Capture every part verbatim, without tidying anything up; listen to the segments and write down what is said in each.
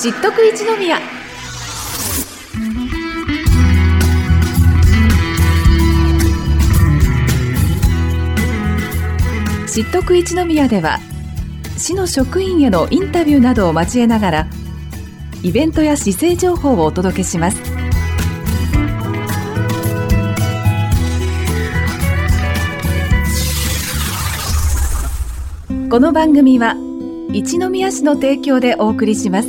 知っとく一宮。知っとく一宮では、市の職員へのインタビューなどを交えながらイベントや市政情報をお届けします。この番組は一宮市の提供でお送りします。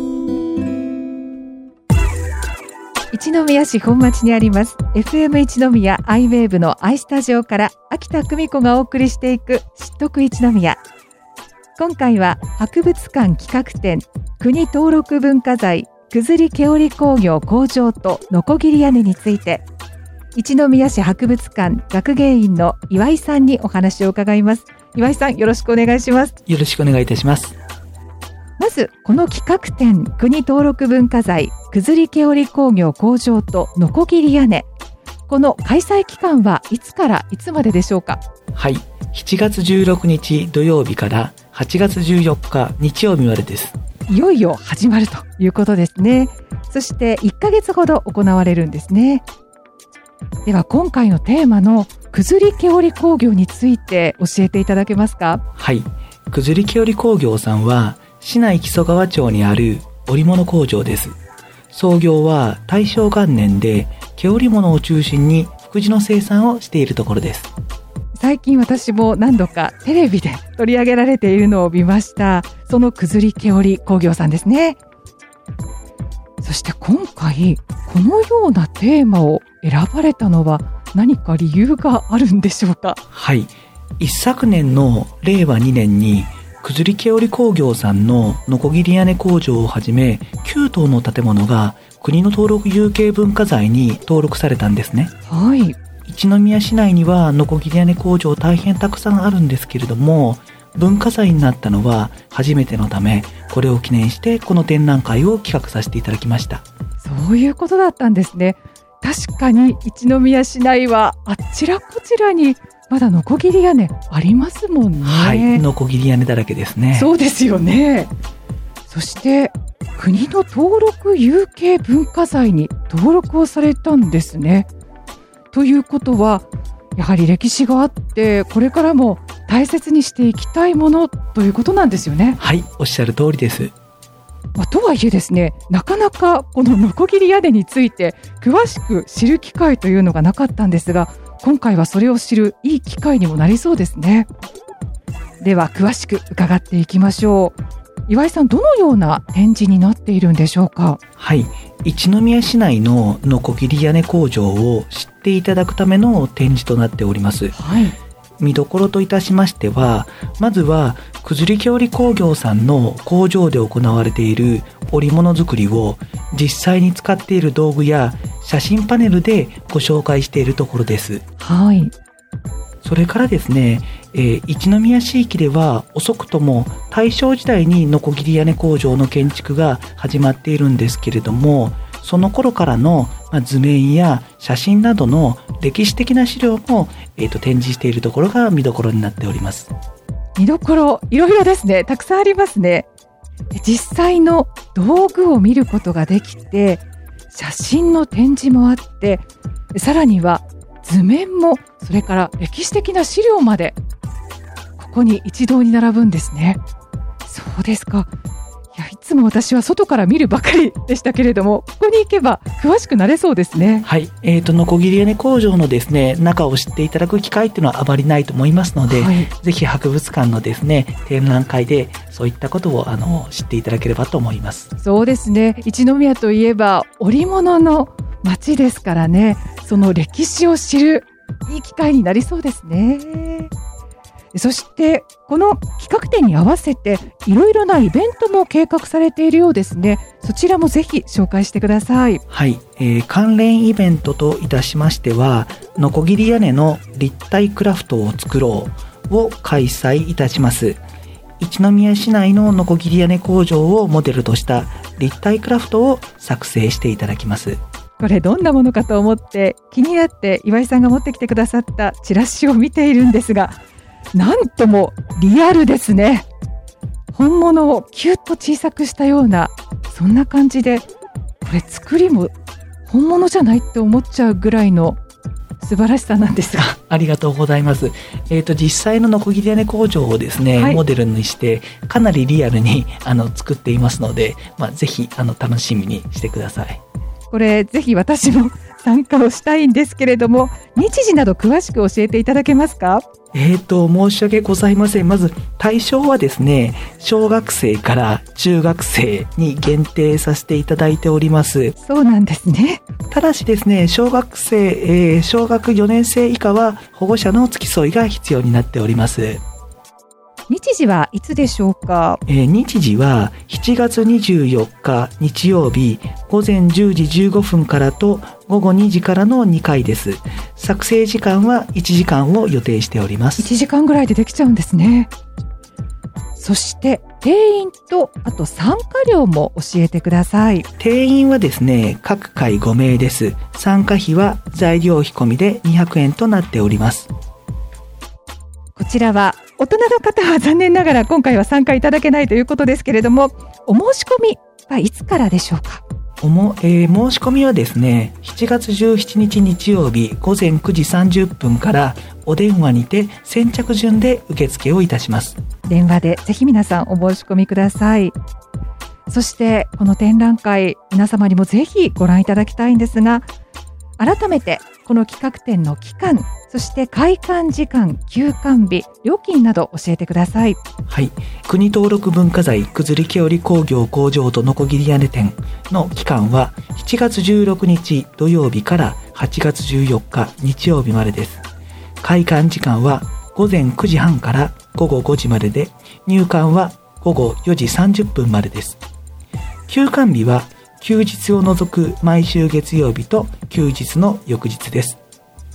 一宮市本町にあります エフエム 一宮アイウェーブのアイスタジオから秋田久美子がお送りしていく知っとく一宮。今回は博物館企画展国登録文化財九頭里毛織工業工場とノコギリ屋根について、一宮市博物館学芸員の岩井さんにお話を伺います。岩井さん、よろしくお願いします。 よろしくお願いいたします。 まずこの企画展国登録文化財九頭里毛織工業工場とノコギリ屋根、この開催期間はいつからいつまででしょうか？ はい、しちがつじゅうろくにち土曜日からはちがつじゅうよっか日曜日までです。 いよいよ始まるということですね。そしていっかげつほど行われるんですね。では今回のテーマの九頭里毛織工業について教えていただけますか？ はい、九頭里毛織工業さんは市内木曽川町にある織物工場です。創業は大正元年で毛織物を中心に服地の生産をしているところです。 最近私も何度かテレビで取り上げられているのを見ました。その九頭里毛織工業さんですね。そして今回このようなテーマを選ばれたのは何か理由があるんでしょうか？ はい、一昨年のれいわにねんに九頭里毛織工業さんのノコギリ屋根工場をはじめきゅうとうの建物が国の登録有形文化財に登録されたんですね。 はい。 一宮市内にはノコギリ屋根工場大変たくさんあるんですけれども、文化財になったのは初めてのため、これを記念してこの展覧会を企画させていただきました。 そういうことだったんですね。確かに一宮市内はあちらこちらにまだノコギリ屋根ありますもんね。 はい、ノコギリ屋根だらけですね。 そうですよね。そして国の登録有形文化財に登録をされたんですね。ということはやはり歴史があってこれからも大切にしていきたいものということなんですよね。 はい、おっしゃる通りです。 まあ、とはいえですね、なかなかこのノコギリ屋根について詳しく知る機会というのがなかったんですが、今回はそれを知るいい機会にもなりそうですね。では詳しく伺っていきましょう。岩井さん、どのような展示になっているんでしょうか？ はい、一宮市内のノコギリ屋根工場を知っていただくための展示となっております。 はい、 見どころといたしましては、まずは九頭里毛織工業さんの工場で行われている織物作りを実際に使っている道具や写真パネルでご紹介しているところです。 はい。 それからですね、えー、一宮市域では遅くとも大正時代にノコギリ屋根工場の建築が始まっているんですけれども、その頃からの図面や写真などの歴史的な資料も、えー、と展示しているところが見どころになっております。 見どころいろいろですね。たくさんありますね。実際の道具を見ることができて、写真の展示もあって、さらには図面も、それから歴史的な資料までここに一堂に並ぶんですね。そうですか。いや、いつも私は外から見るばかりでしたけれども、ここに行けば詳しくなれそうですね。 はい、えーと、ノコギリ屋根工場のですね、中を知っていただく機会っていうのはあまりないと思いますので、はい、ぜひ博物館のですね、展覧会でそういったことをあの知っていただければと思います。 そうですね。一宮といえば織物の街ですからね、その歴史を知るいい機会になりそうですね。そしてこの企画展に合わせていろいろなイベントも計画されているようですね。そちらもぜひ紹介してください。 はい、えー、関連イベントといたしましては、ノコギリ屋根の立体クラフトを作ろうを開催いたします。一宮市内のノコギリ屋根工場をモデルとした立体クラフトを作成していただきます。 これどんなものかと思って気になって岩井さんが持ってきてくださったチラシを見ているんですが、なんともリアルですね。本物をキュッと小さくしたようなそんな感じで、これ作りも本物じゃないって思っちゃうぐらいの素晴らしさなんですが。 ありがとうございます。えっと、実際のノコギリ屋根工場をですね、はい、モデルにして、かなりリアルにあの作っていますので、まあ、ぜひあの楽しみにしてください。 これ、ぜひ私も参加をしたいんですけれども、日時など詳しく教えていただけますか？ えーと、申し訳ございません。まず、対象はですね、小学生から中学生に限定させていただいております。 そうなんですね。 ただしですね、小学生、えー、小学よねん生以下は保護者の付き添いが必要になっております。 日時はいつでしょうか？ えー、日時はしちがつにじゅうよっか日曜日ごぜんじゅうじじゅうごふんからとごごにじからのにかいです。作成時間はいちじかんを予定しております。 いちじかんぐらいでできちゃうんですね。そして定員とあと参加料も教えてください。 定員はですね、各回ごめいです。参加費は材料費込みでにひゃくえんとなっております。 こちらは大人の方は残念ながら今回は参加いただけないということですけれども、お申し込みはいつからでしょうか？ おも、えー、申し込みはですね、しちがつじゅうしちにち日曜日ごぜんくじさんじゅっぷんからお電話にて先着順で受付をいたします。 電話でぜひ皆さんお申し込みください。そしてこの展覧会、皆様にもぜひご覧いただきたいんですが、改めてこの企画展の期間、そして開館時間、休館日、料金など教えてください。 はい、国登録文化財九頭毛織工業工場とノコギリ屋根展の期間はしちがつじゅうろくにち土曜日からはちがつじゅうよっか日曜日までです。開館時間はごぜんくじはんからごごごじまでで、入館はごごよじさんじゅっぷんまでです。休館日は休日を除く毎週月曜日と休日の翌日です。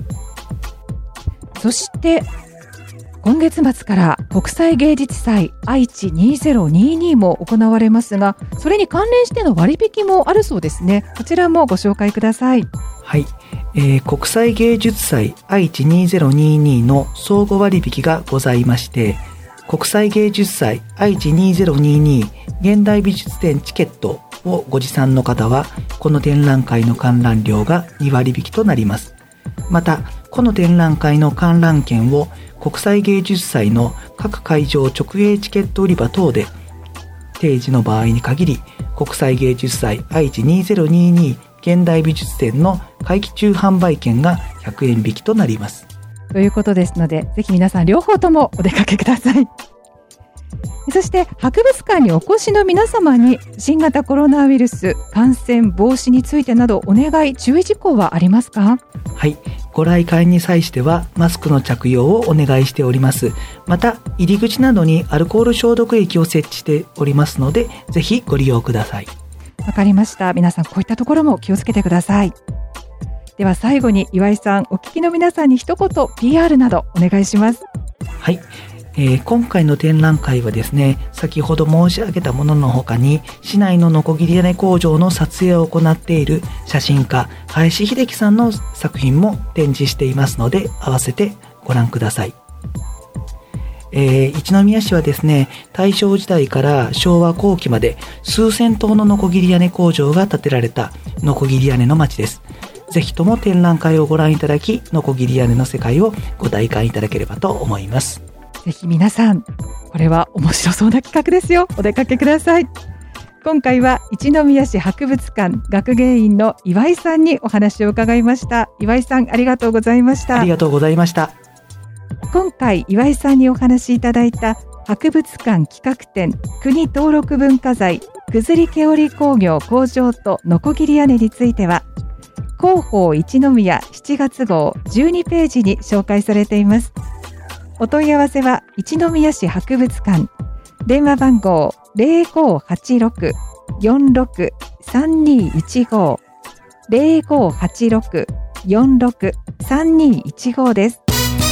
そして今月末から国際芸術祭愛知にせんにじゅうにも行われますが、それに関連しての割引もあるそうですね。こちらもご紹介ください。 はい、えー、国際芸術祭愛知にせんにじゅうにの相互割引がございまして、国際芸術祭愛知にせんにじゅうに現代美術展チケットをご持参の方は、この展覧会の観覧料がにわり引きとなります。また、この展覧会の観覧券を国際芸術祭の各会場直営チケット売り場等で提示の場合に限り、国際芸術祭愛知にせんにじゅうに現代美術展の会期中販売券がひゃくえん引きとなります。 ということですので、ぜひ皆さん両方ともお出かけください。そして博物館にお越しの皆様に新型コロナウイルス感染防止についてなどお願い注意事項はありますか？ はい、ご来館に際してはマスクの着用をお願いしております。また入り口などにアルコール消毒液を設置しておりますので、ぜひご利用ください。 わかりました。皆さんこういったところも気をつけてください。では最後に岩井さん、お聞きの皆さんに一言 ピーアール などお願いします。 はい、えー、今回の展覧会はですね、先ほど申し上げたものの他に、市内のノコギリ屋根工場の撮影を行っている写真家林秀樹さんの作品も展示していますので、合わせてご覧ください。えー、一宮市はですね、大正時代から昭和後期まで数千棟のノコギリ屋根工場が建てられたノコギリ屋根の町です。ぜひとも展覧会をご覧いただき、ノコギリ屋根の世界をご体感いただければと思います。 ぜひ皆さん、これは面白そうな企画ですよ。お出かけください。今回は一宮市博物館学芸員の岩井さんにお話を伺いました。岩井さん、ありがとうございました。 ありがとうございました。 今回岩井さんにお話しいただいた博物館企画展国登録文化財九頭毛織工業工場とノコギリ屋根については、広報一宮しちがつ号じゅうにページに紹介されています。お問い合わせは一宮市博物館、電話番号 ゼロごはちろく よんろく さんにいちご ゼロごはちろく よんろく さんにいちご です。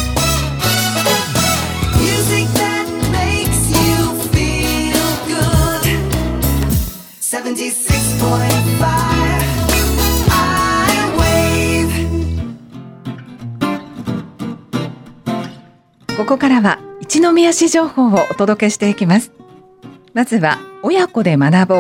ここからは一宮市情報をお届けしていきます。まずは親子で学ぼう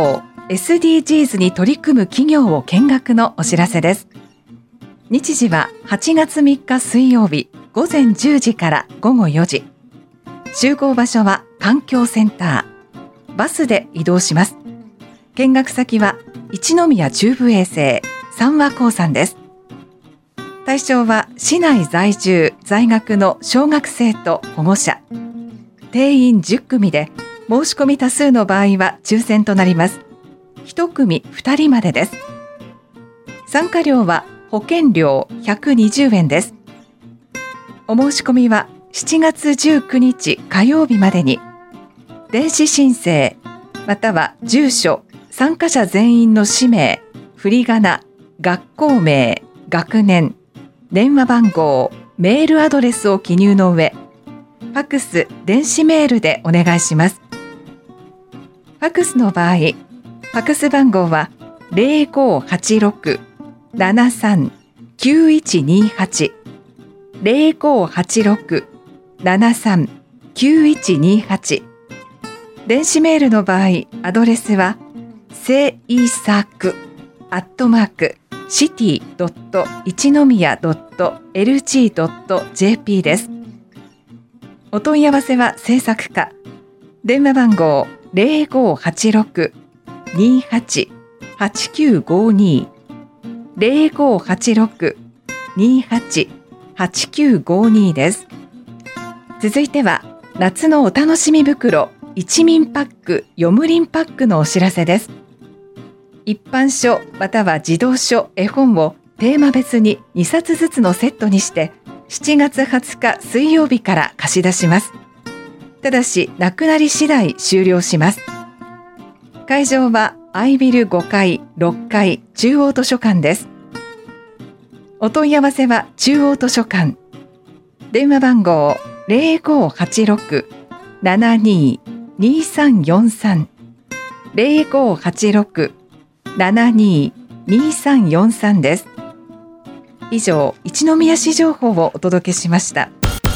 エスディージーズ に取り組む企業を見学のお知らせです。日時ははちがつみっか水曜日ごぜんじゅうじからごごよじ。集合場所は環境センター。バスで移動します。見学先は一宮中部衛生三和興産です。対象は市内在住在学の小学生と保護者。定員じゅっくみで申し込み多数の場合は抽選となります。いち組ふたりまでです。参加料は保険料ひゃくにじゅうえんです。お申し込みはしちがつじゅうくにち火曜日までに、電子申請または住所、参加者全員の氏名、振り仮名、学校名、学年、電話番号、メールアドレスを記入の上、ファクス、電子メールでお願いします。ファクスの場合、ファクス番号は ゼロごはちろく ななさん きゅういちにはち ゼロごはちろく ななさん きゅういちにはち。電子メールの場合、アドレスはせいさくアットマークシティドット一宮ドットエルジードットジェーピー です。お問い合わせは制作課。電話番号ゼロごはちろく にはち はちきゅうごに ゼロごはちろく にはち はちきゅうごに です。続いては夏のお楽しみ袋一民パックよむりんパックのお知らせです。一般書または児童書、絵本をテーマ別ににさつずつのセットにしてしちがつはつか水曜日から貸し出します。ただしなくなり次第終了します。会場はアイビルごかい、ろっかい中央図書館です。お問い合わせは中央図書館。電話番号ゼロごはちろく ななに にさんよんさん ゼロごはちろく ななに にさんよんさん です。以上、一宮市情報をお届けしました。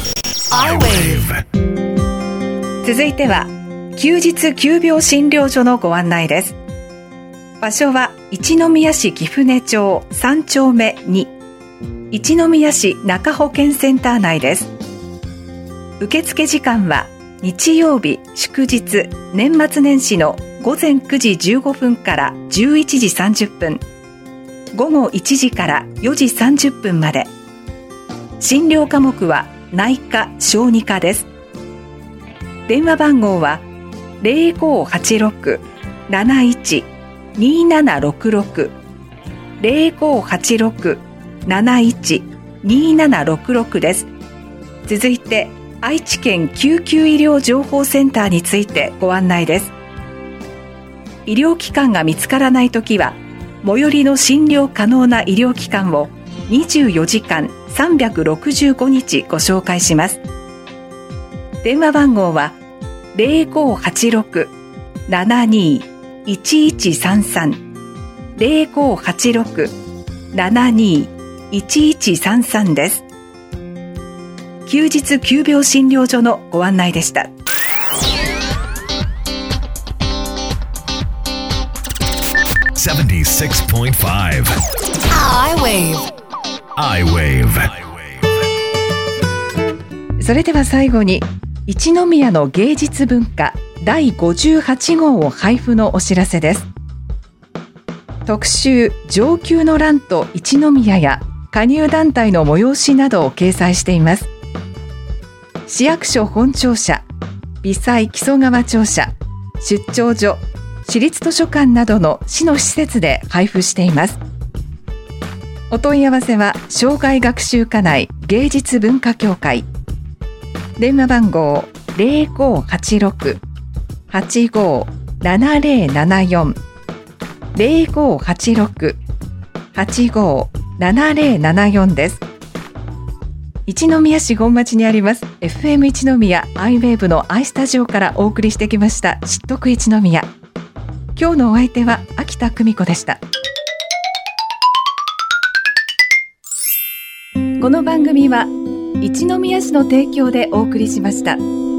続いては休日急病診療所のご案内です。場所は一宮市貴船町さんちょうめに、一宮市中保健センター内です。受付時間は日曜日、祝日、年末年始のごぜんくじじゅうごふんからじゅういちじさんじゅっぷん、ごごいちじからよじさんじゅっぷんまで。診療科目は内科・小児科です。電話番号はゼロごはちろく なないち にななろくろく ゼロごはちろく なないち にななろくろく です。続いて愛知県救急医療情報センターについてご案内です。医療機関が見つからないときは最寄りの診療可能な医療機関をにじゅうよじかんさんびゃくろくじゅうごにちご紹介します。電話番号はゼロごはちろく ななに いちいちさんさん ゼロごはちろく ななに いちいちさんさん です。休日急病診療所のご案内でした。 ななじゅうろくてんご アイウェーブそれでは最後に一宮の芸術文化だいごじゅうはちごうを配布のお知らせです。特集上級の欄と一宮や加入団体の催しなどを掲載しています。市役所本庁舎、微細木曽川庁舎、出張所、市立図書館などの市の施設で配布しています。お問い合わせは障害学習課内芸術文化協会。電話番号ゼロごはちろく はちごななゼロななよん ゼロごはちろく はちごななゼロななよん です。一宮市本町にあります エフエム 一宮アイウェーブの アイスタジオからお送りしてきました知っとく一宮。今日のお相手は秋田久美子でした。この番組は一宮市の提供でお送りしました。